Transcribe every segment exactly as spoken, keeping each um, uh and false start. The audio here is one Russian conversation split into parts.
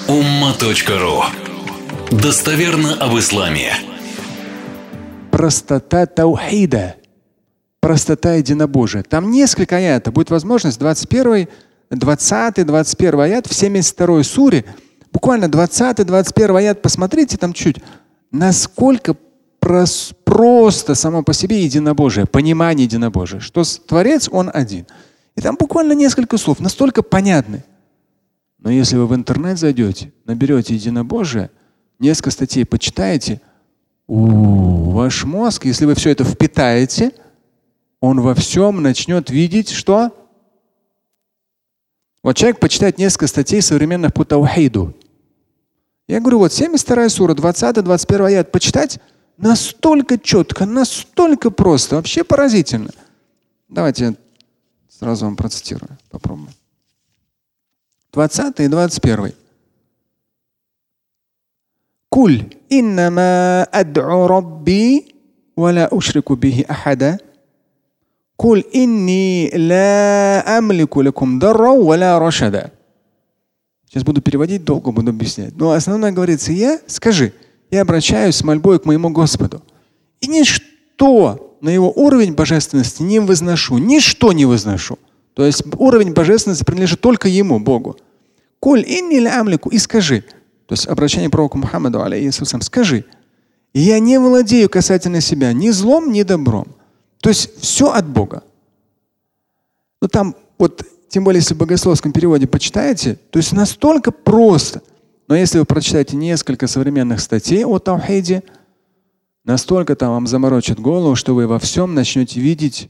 умма точка ру. Достоверно об исламе. Простота таухида. Простота единобожия. Там несколько аятов. Будет возможность двадцать первый, двадцатый, двадцать первый аят в семьдесят второй суре. Буквально двадцатый, двадцать первый аят. Посмотрите там чуть. Насколько прос, просто само по себе единобожие, понимание единобожия. Что Творец, он один. И там буквально несколько слов. Настолько понятны. Но если вы в интернет зайдете, наберете единобожие, несколько статей почитаете, у, ваш мозг, если вы все это впитаете, он во всем начнет видеть, что? Вот человек почитает несколько статей современных по таухиду. Я говорю, вот семьдесят вторая сура, двадцатый, двадцать первый аят почитать настолько четко, настолько просто, вообще поразительно. Давайте я сразу вам процитирую, попробуем. двадцатый и двадцать первый. Куль иннама ад'у рабби валя ушрику бихи ахада. Куль инни ла амлику лакум дарра валя рашада. Сейчас буду переводить, долго буду объяснять. Но основное говорится, я, скажи, я обращаюсь с мольбой к моему Господу. И ничто на его уровень божественности не возношу, ничто не возношу. То есть уровень божественности принадлежит только ему, Богу. Куль инни ла амлику, и скажи. То есть обращение к пророку Мухаммаду, алейхиссалям, скажи, я не владею касательно себя ни злом, ни добром. То есть все от Бога. Но там, вот, тем более, если в богословском переводе почитаете, то есть настолько просто. Но если вы прочитаете несколько современных статей о таухиде, настолько там вам заморочит голову, что вы во всем начнете видеть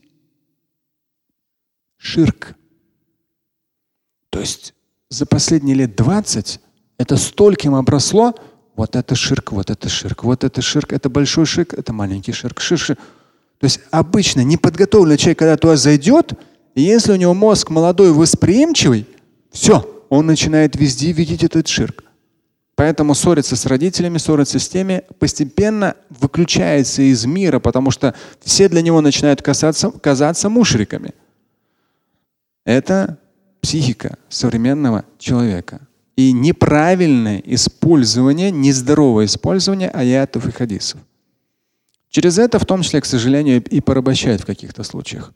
ширк. То есть за последние лет двадцать это стольким обросло. Вот это ширк, вот это ширк, вот это ширк, это большой ширк, это маленький ширк, ширк, ширк. То есть обычно неподготовленный человек, когда туда зайдет, и если у него мозг молодой, восприимчивый, все, он начинает везде видеть этот ширк. Поэтому ссорится с родителями, ссорится с теми, постепенно выключается из мира, потому что все для него начинают казаться, казаться мушриками. Это психика современного человека. И неправильное использование, нездоровое использование аятов и хадисов. Через это, в том числе, к сожалению, и порабощают в каких-то случаях.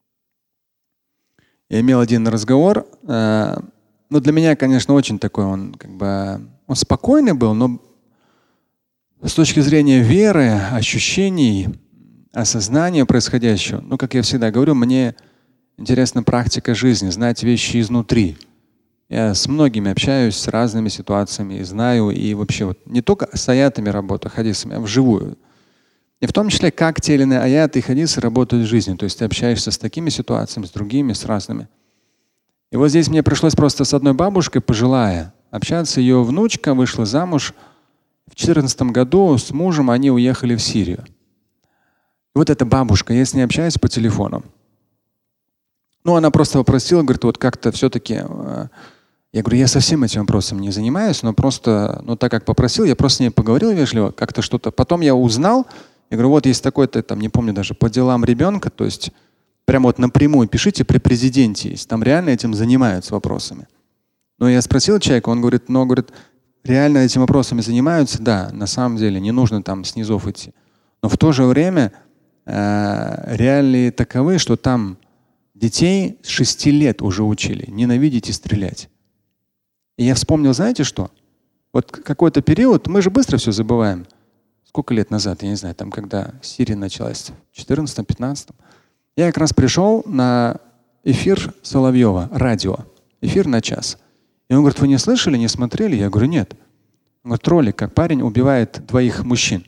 Я имел один разговор, э, ну для меня, конечно, очень такой, он как бы, он спокойный был, но с точки зрения веры, ощущений, осознания происходящего, ну как я всегда говорю, мне интересна практика жизни, знать вещи изнутри. Я с многими общаюсь, с разными ситуациями, и знаю, и вообще вот не только с аятами работаю, хадисами, а вживую. И в том числе, как те или иные аяты и хадисы работают в жизни. То есть ты общаешься с такими ситуациями, с другими, с разными. И вот здесь мне пришлось просто с одной бабушкой, пожилая, общаться. Ее внучка вышла замуж. В две тысячи четырнадцатом году с мужем они уехали в Сирию. И вот эта бабушка, я с ней общаюсь по телефону. Ну, она просто попросила, говорит, вот как-то все-таки… Я говорю, я совсем этим вопросом не занимаюсь, но просто, ну так как попросил, я просто с ней поговорил вежливо, как-то что-то. Потом я узнал, я говорю, вот есть такой-то, там, не помню даже, по делам ребенка, то есть прямо вот напрямую пишите при президенте есть, там реально этим занимаются вопросами. Но я спросил человека, он говорит, ну, говорит, реально этими вопросами занимаются, да, на самом деле, не нужно там снизов идти. Но в то же время э, реалии таковы, что там детей с шести лет уже учили ненавидеть и стрелять. И я вспомнил, знаете что? Вот какой-то период, мы же быстро все забываем. Сколько лет назад, я не знаю, там когда Сирия началась, в четырнадцатом-пятнадцатом. Я как раз пришел на эфир Соловьева, радио, эфир на час. И он говорит, вы не слышали, не смотрели? Я говорю, нет. Он говорит, ролик, как парень убивает двоих мужчин.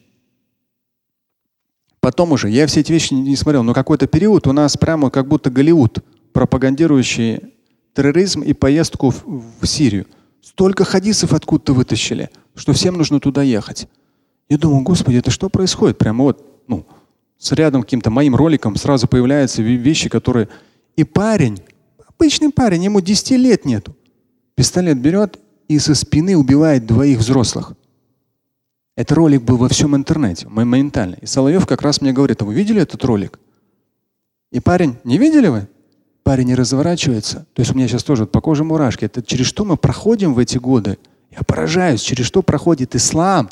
Потом уже, я все эти вещи не смотрел, но какой-то период у нас прямо как будто Голливуд, пропагандирующий терроризм и поездку в, в Сирию. Столько хадисов откуда-то вытащили, что всем нужно туда ехать. Я думаю, Господи, это что происходит? Прямо вот, ну, с рядом каким-то моим роликом сразу появляются вещи, которые… И парень, обычный парень, ему десяти лет нету. Пистолет берет и со спины убивает двоих взрослых. Этот ролик был во всем интернете, моментально. И Соловьев как раз мне говорит, а вы видели этот ролик? И парень, не видели вы? Парень не разворачивается. То есть у меня сейчас тоже вот по коже мурашки. Это через что мы проходим в эти годы? Я поражаюсь, через что проходит ислам.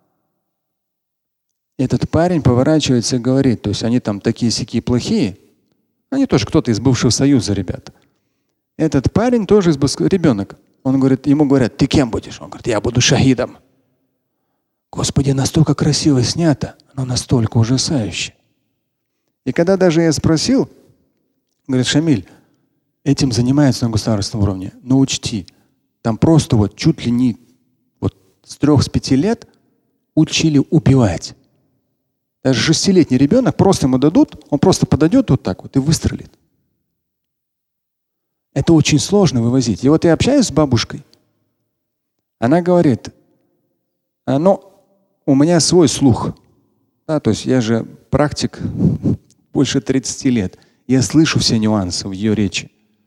Этот парень поворачивается и говорит, то есть они там такие-сякие плохие. Они тоже кто-то из бывшего Союза, ребята. Этот парень тоже из бывшего, ребенок. Он говорит, ему говорят, ты кем будешь? Он говорит, я буду шахидом. Господи, настолько красиво снято, но настолько ужасающе. И когда даже я спросил, говорит, Шамиль, этим занимаются на государственном уровне, но учти, там просто вот чуть ли не вот с трех, с пяти лет учили убивать. Даже шестилетний ребенок, просто ему дадут, он просто подойдет вот так вот и выстрелит. Это очень сложно вывозить. И вот я общаюсь с бабушкой. Она говорит, ну, у меня свой слух. Да, то есть я же практик больше тридцати лет. Я слышу все нюансы в ее речи.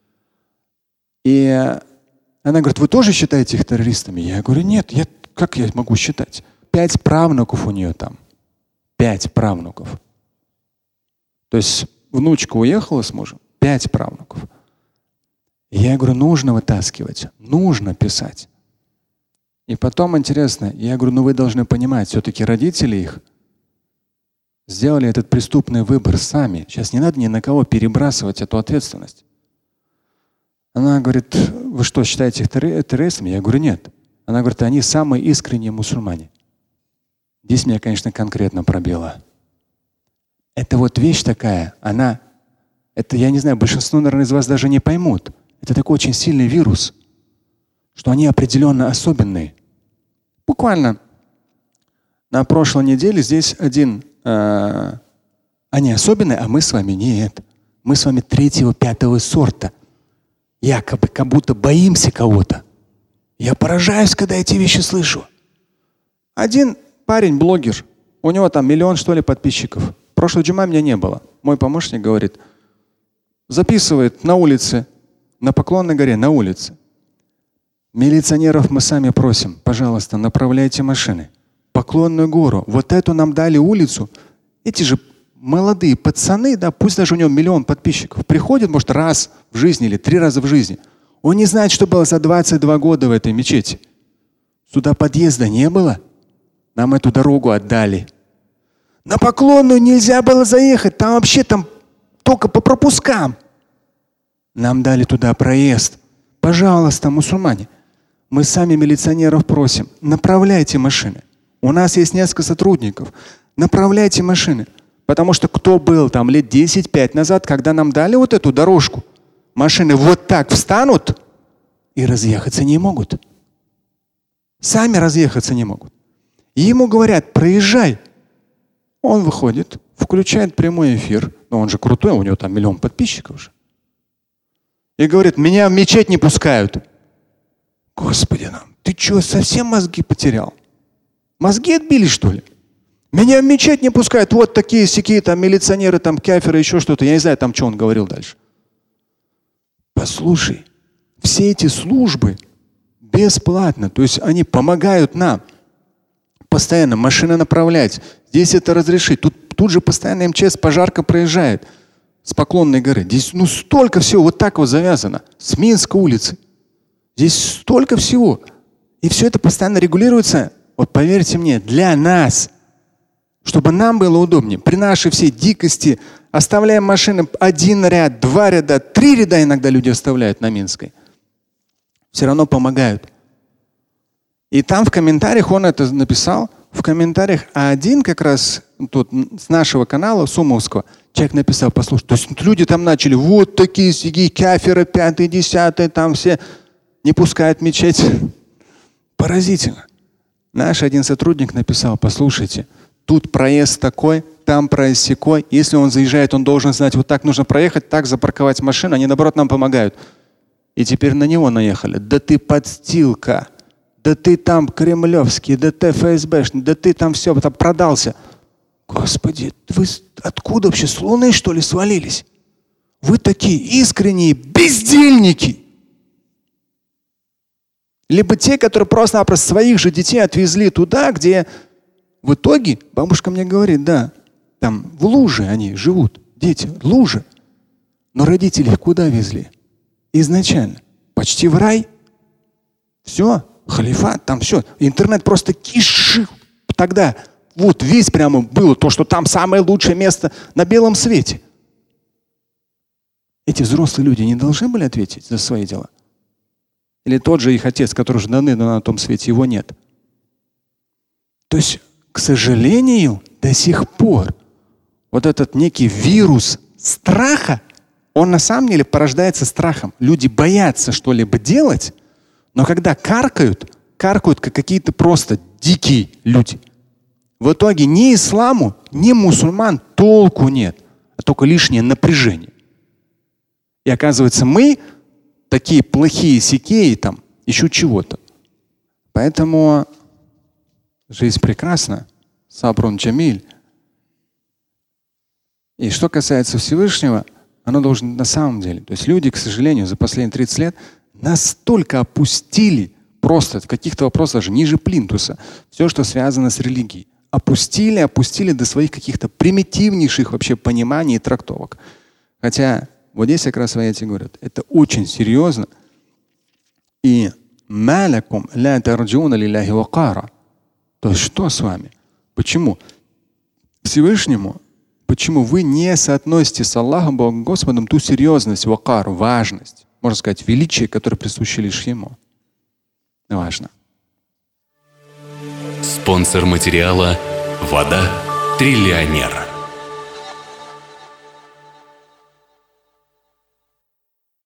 И она говорит, вы тоже считаете их террористами? Я говорю, нет, я, как я могу считать? Пять правнуков у нее там. Пять правнуков. То есть внучка уехала с мужем, пять правнуков. И я говорю, нужно вытаскивать, нужно писать. И потом интересно, я говорю, ну вы должны понимать, все-таки родители их сделали этот преступный выбор сами. Сейчас не надо ни на кого перебрасывать эту ответственность. Она говорит, вы что, считаете их террористами? Я говорю, нет. Она говорит, они самые искренние мусульмане. Здесь меня, конечно, конкретно пробило. Это вот вещь такая, она, это, я не знаю, большинство, наверное, из вас даже не поймут. Это такой очень сильный вирус, что они определенно особенные. Буквально на прошлой неделе здесь один, э, они особенные, а мы с вами нет. Мы с вами третьего, пятого сорта. Якобы, как будто боимся кого-то. Я поражаюсь, когда эти вещи слышу. Один парень, блогер, у него там миллион, что ли, подписчиков. Прошлого джума меня не было. Мой помощник говорит, записывает на улице, на Поклонной горе, на улице. Милиционеров мы сами просим, пожалуйста, направляйте машины. Поклонную гору, вот эту нам дали улицу. Эти же молодые пацаны, да, пусть даже у него миллион подписчиков, приходят, может, раз в жизни или три раза в жизни. Он не знает, что было за двадцать два года в этой мечети. Сюда подъезда не было. Нам эту дорогу отдали. На Поклонную нельзя было заехать. Там вообще там только по пропускам. Нам дали туда проезд. Пожалуйста, мусульмане, мы сами милиционеров просим, направляйте машины. У нас есть несколько сотрудников. Направляйте машины. Потому что кто был там лет десять-пять назад, когда нам дали вот эту дорожку, машины вот так встанут и разъехаться не могут. Сами разъехаться не могут. И ему говорят, проезжай. Он выходит, включает прямой эфир. Но он же крутой, у него там миллион подписчиков уже. И говорит, меня в мечеть не пускают. Господи, нам, ты что, совсем мозги потерял? Мозги отбили, что ли? Меня в мечеть не пускают. Вот такие сякие там милиционеры, там каферы, еще что-то. Я не знаю, там что он говорил дальше. Послушай, все эти службы бесплатно. То есть они помогают нам постоянно машины направлять. Здесь это разрешить. Тут, тут же постоянно эм че эс пожарка проезжает с Поклонной горы. Здесь ну столько всего вот так вот завязано. С Минской улицы. Здесь столько всего. И все это постоянно регулируется, вот поверьте мне, для нас. Чтобы нам было удобнее. При нашей всей дикости оставляем машины один ряд, два ряда, три ряда иногда люди оставляют на Минской. Все равно помогают. И там в комментариях он это написал. В комментариях, а один как раз тут с нашего канала, Сумовского, человек написал, послушай, то есть люди там начали, вот такие сиги, каферы, пятые, десятые, там все не пускают мечеть. Поразительно. Наш один сотрудник написал, послушайте, тут проезд такой, там проезд сякой. Если он заезжает, он должен знать, вот так нужно проехать, так запарковать машину. Они, наоборот, нам помогают. И теперь на него наехали. Да ты подстилка. Да ты там кремлевский, да ты эф эс бэшный, да ты там все, там продался. Господи, вы откуда вообще, с луны, что ли, свалились? Вы такие искренние бездельники. Либо те, которые просто-напросто своих же детей отвезли туда, где в итоге, бабушка мне говорит, да, там в луже они живут, дети, лужи. Но родители их куда везли? Изначально. Почти в рай. Все. халифат, там все. Интернет просто кишил. Тогда вот весь прямо было то, что там самое лучшее место на белом свете. Эти взрослые люди не должны были ответить за свои дела? Или тот же их отец, который уже давно на том свете, его нет? То есть, к сожалению, до сих пор вот этот некий вирус страха, он на самом деле порождается страхом. Люди боятся что-либо делать, но когда каркают, каркают как какие-то просто дикие люди. В итоге ни исламу, ни мусульман толку нет, а только лишнее напряжение. И оказывается, мы такие плохие сикеи там, еще чего-то. Поэтому жизнь прекрасна. Сабрун джамиль. И что касается Всевышнего, оно должно на самом деле. То есть люди, к сожалению, за последние тридцать лет настолько опустили просто в каких-то вопросах даже ниже плинтуса все, что связано с религией. Опустили, опустили до своих каких-то примитивнейших вообще пониманий и трактовок. Хотя вот здесь как раз в аяте говорят, это очень серьезно. И малякум ля тарджуна лилляхи вакара. То есть что с вами? Почему? Всевышнему, почему вы не соотносите с Аллахом, Богом, Господом ту серьезность, вакар, важность, можно сказать, величие, которое присуще лишь Ему? Важно. Спонсор материала «Вода. Триллионер».